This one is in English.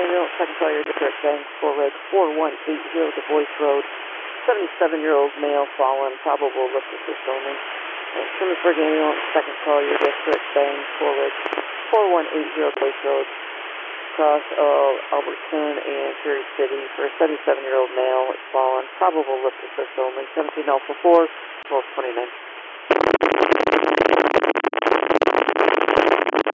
Daniel, second call your district bank, 4 red 4180 Du Bois Road, 77-year-old male fallen, probable lift assist only. Simonsburg Daniel, second call your district bank, 4 red 4180 Du Bois Road, cross of Albertson and Prairie City for a 77-year-old male fallen, probable lift assist only, 17 Alpha 4, 1229.